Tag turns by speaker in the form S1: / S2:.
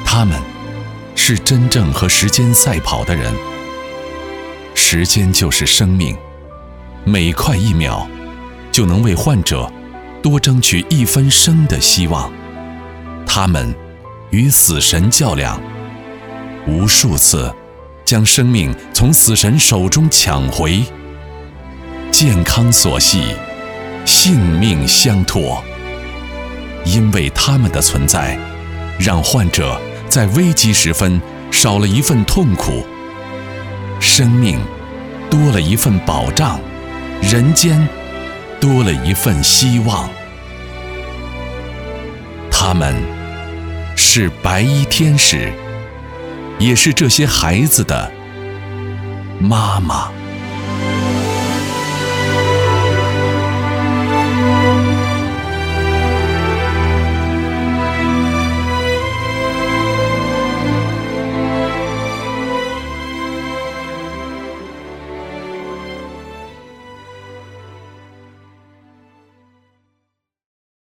S1: 他们是真正和时间赛跑的人。时间就是生命，每快1秒就能为患者多争取1分生的希望。他们与死神较量，无数次将生命从死神手中抢回。健康所系，性命相托。因为他们的存在，让患者在危急时分少了一份痛苦，生命多了一份保障，人间多了一份希望。他们是白衣天使，也是这些孩子的妈妈。